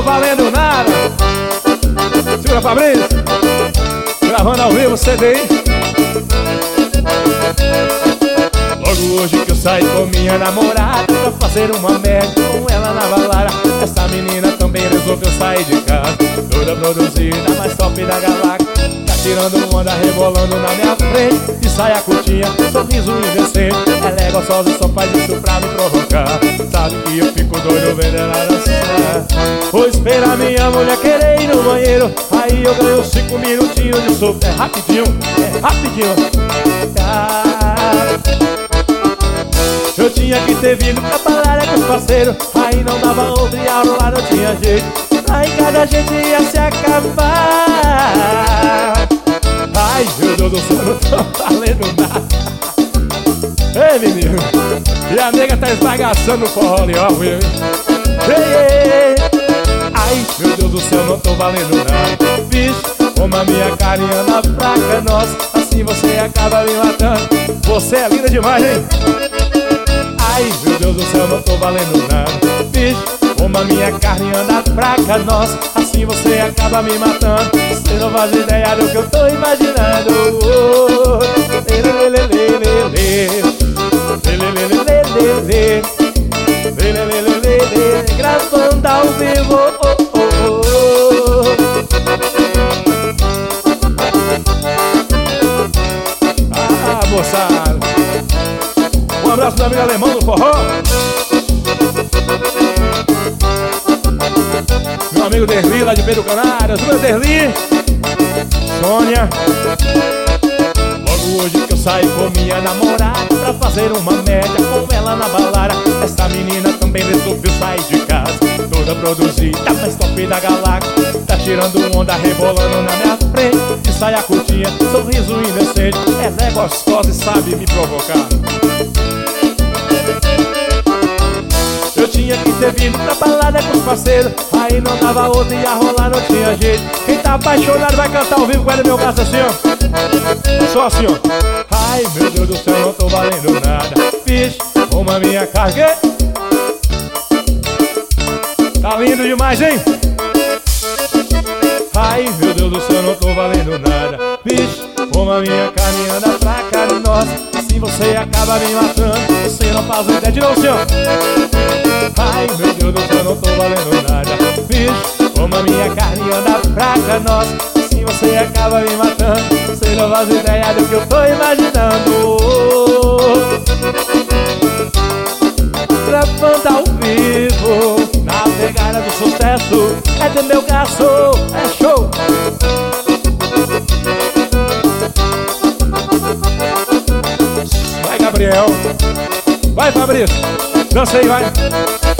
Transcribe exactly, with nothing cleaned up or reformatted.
tô valendo nada. Segura, Fabrício. Gravando ao vivo o C D. Logo hoje que eu saí com minha namorada pra fazer uma média com ela na balada. Essa menina também resolveu sair de casa, toda produzida, mais top da galáxia. Tá tirando onda, rebolando na minha frente, de saia curtinha, sorriso indecente. Ela é gostosa e só faz isso pra me provocar. Sabe que eu fico doido vendo ela dançar. Vou esperar minha mulher querer ir no banheiro, aí eu ganho cinco minutinhos de sopa. É rapidinho, é rapidinho. Ah, eu tinha que ter vindo pra balada com os parceiros, aí não dava outra e a rolar não tinha jeito. Aí cada gente ia se acabar. Ai, meu Deus do céu, não tô valendo nada. Ei, menino, e a nega tá esbagaçando o forró ali, ó. Ei, ei. Ai, meu Deus do céu, não tô valendo nada. Bicho, como a minha carinha na fraca, nossa, assim você acaba me matando. Você é linda demais, hein? Ai, meu Deus do céu, não tô valendo nada. Bicho, como a minha carne anda fraca, nossa, assim você acaba me matando. Você não faz ideia do que eu tô imaginando. Oh, lê, lê, lê, lê, lê, lê, lê, lê, lê, lê, lê, lê, lê, gravando ao vivo. Oh, oh, oh. Ah, moçada, um abraço do amigo alemão do forró, meu amigo Derli lá de Pedro Canárias. Meu Derli, Sônia. Logo hoje que eu saí com minha namorada pra fazer uma média com ela na balada. Essa menina também resolveu sair de casa, toda produzida, mais top da galáxia. Tá tirando onda, rebolando na minha frente, de saia curtinha, sorriso indecente. Ela é gostosa e sabe me provocar. Eu tinha que ter vindo pra balada com os parceiros, aí não dava outra e a rolar não tinha jeito. Quem tá apaixonado vai cantar ao vivo com ela no meu braço assim, ó. Só assim, ó. Ai, meu Deus do céu, não tô valendo nada. Bicho, como a minha carga. Tá lindo demais, hein? Ai, meu Deus do céu, não tô valendo nada. Bicho, como a minha carne anda fraca, nossa, assim você acaba me matando. Você não faz ideia de não, senhor. Ai, meu Deus do céu, não tô valendo nada. Bicho, como a minha carne anda fraca, nossa, assim você acaba me matando. Você não faz ideia do que eu tô imaginando. Gravando ao vivo, na pegada do sucesso, é do meu garçom, é show. Vai, Gabriel. Vai, Fabrício. Dança aí, vai.